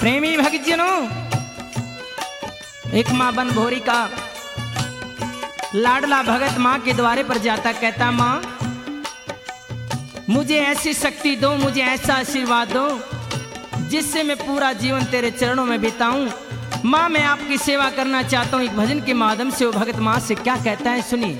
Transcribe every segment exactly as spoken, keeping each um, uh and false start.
प्रेमी भक्तजनों, एक माँ बन भोरी का लाडला भगत माँ के द्वारे पर जाता, कहता माँ मुझे ऐसी शक्ति दो, मुझे ऐसा आशीर्वाद दो जिससे मैं पूरा जीवन तेरे चरणों में बिताऊं। माँ मैं आपकी सेवा करना चाहता हूँ। एक भजन के माध्यम से वो भगत माँ से क्या कहता है, सुनिए।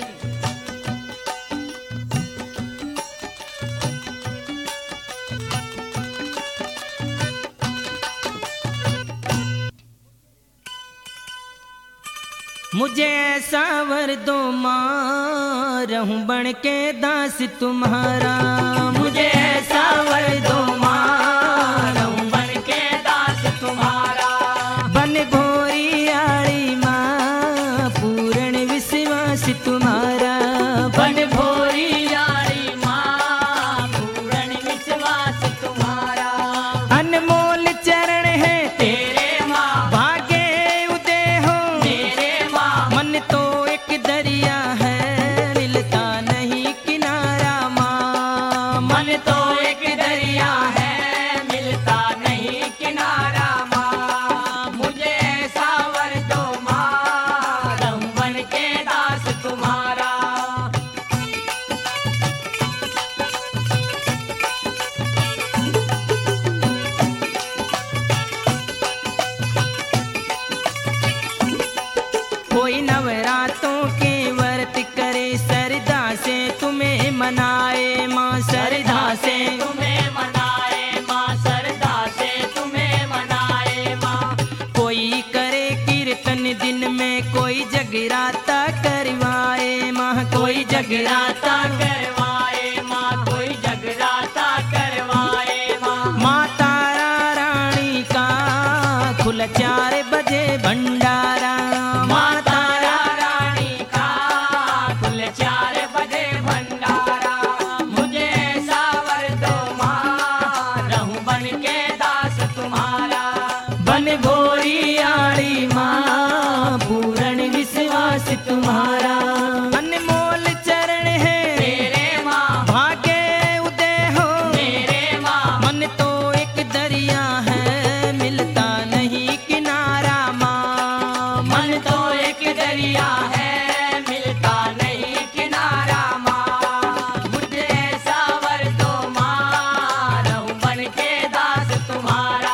मुझे ऐसा वर दो माँ, रहूं बन के दास तुम्हारा। मुझे ऐसा वर दो माँ, रहूं बन के दास तुम्हारा। बन भोरी आड़ी माँ, पूर्ण विश्वास तुम्हारा। बन भोरी आड़ी माँ, पूर्ण विश्वास तुम्हारा। अनमोल चरण है तेरे माँ, भागे उदय हो मेरे माँ। मन तो एक दरिया है, मिलता नहीं किनारा माँ। मन तो एक दरिया है, मिलता नहीं किनारा माँ। मुझे ऐसा वर दो माँ, रहूं बन के दास तुम्हारा। कोई नवरातों के व्रत करे, श्रद्धा से तुम्हें मनाए माँ। श्रद्धा से तुम्हें मनाए माँ, श्रद्धा से तुम्हें मनाए माँ। कोई करे कीर्तन दिन में, कोई जगराता करवाए माँ। कोई जगराता करवाए माँ, कोई जगराता करवाए माँ। माँ तारा रानी का खुला चार बजे भंडारा। माँ तारा रानी का खुला चार बजे भंडारा। मुझे ऐसा वर दो माँ, रहूं बन के दास तुम्हारा। बन भोरी आड़ी माँ, पूर्ण विश्वास तुम्हारा। अनमोल चरण है तेरे माँ, भागे उदय हो मेरे माँ। मन तो एक दरिया है, मिलता नहीं किनारा माँ। मन तो एक दरिया है, मिलता नहीं किनारा माँ। मुझे ऐसा वर दो माँ, रहूं बन के दास तुम्हारा।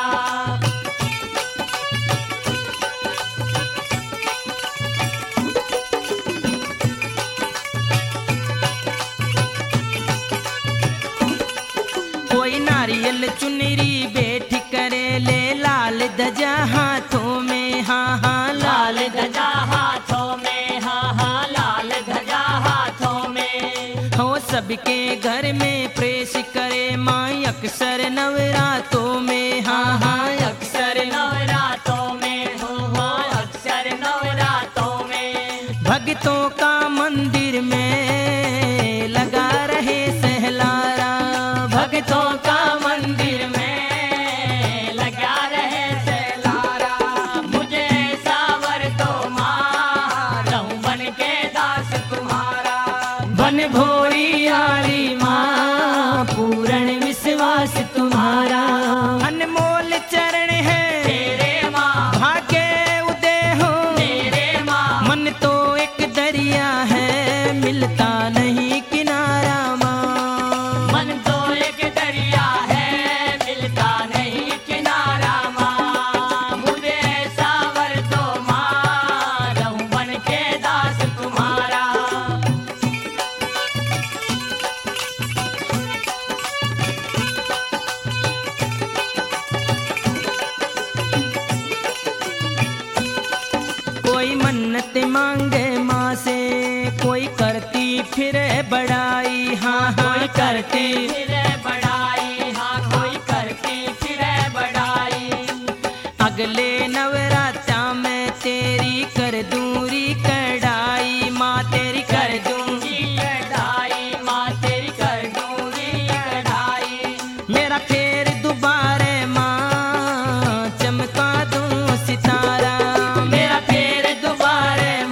कोई नारियल चुनरी बैठ करे, ले लाल ध्वजा हाथों में। हाँ हाँ लाल ध्वजा हाथों में, हाँ हाँ लाल ध्वजा हाथों में। हो सबके घर में प्रेस करे माँ, अक्सर नवरातों में। हाँ हाँ अक्सर नवरातों में, हो हो अक्सर नवरातों में। भक्तों का मंदिर में लगा रहे सहलारा। भक्तों का मंदिर में लगा रहे सहलारा। मुझे ऐसा वर दो माँ, रहूं बन के दास तुम्हारा। बन भोरी आड़ी माँ, पूर्ण विश्वास तुम्हारा। अनमोल चरण है तेरे माँ, भागे उदय हो मेरे माँ। मन तो एक दरिया है, मिलता नहीं किनारा माँ। मन तो एक दरिया है, मिलता नहीं किनारा माँ। मुझे ऐसा वर दो माँ, रहूं बन के दास तुम्हारा। कोई मन्नत मांगे माँ से, कोई करती फिर बड़ाई। हाँ हाँ करती फिर बड़ाई, हाँ कोई करती फिर बड़ाई। अगले नवरात्रा में तेरी कर दूरी कढ़ाई माँ। तेरी कर दूंगी कढ़ाई माँ, तेरी कर दूंगी कढ़ाई। मेरा फेर दोबारे माँ, चमका दूं सितारा। मेरा फेर दोबारे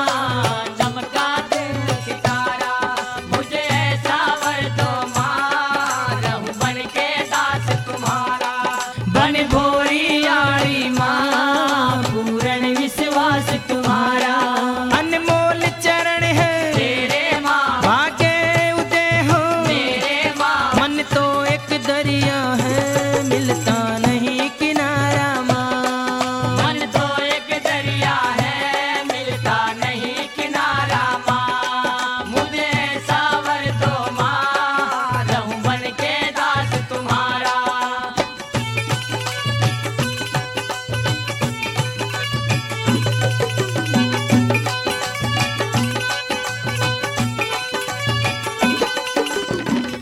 माँ, चमका दूं सितारा। मुझे ऐसा वर दो माँ,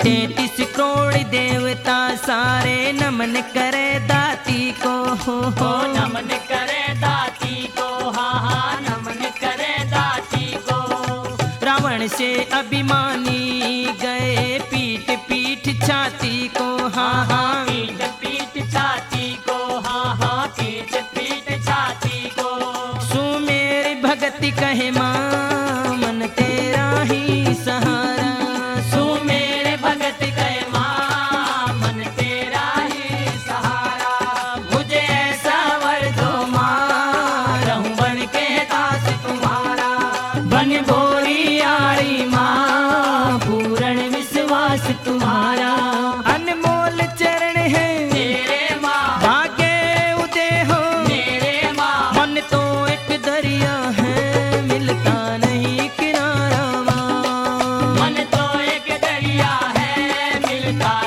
तैतीस करोड़ देवता सारे नमन करे दाती को हो हो नमन करे दाती को, हाँ हाँ नमन करे दाती को। रावण से अभिमानी गए पीठ पीठ छाती को, हाँ हाँ पीठ पीठ छाती को, हाँ हाँ पीठ पीठ छाती को। सुमेर भगति कहे माँ मन तेरा ही सहारा, सुमेर भगत कहे माँ मन तेरा ही सहारा। मुझे ऐसा वर दो माँ, रहूं बन के दास तुम्हारा। बन भोरी आड़ी माँ पूर्ण विश्वास तुम्हारा। अनमोल चरण है तेरे माँ भाग्य उदय हो, मेरे माँ। मन तो एक दरिया है मिलता नहीं किनारा माँ। मन तो एक दरिया है मिलता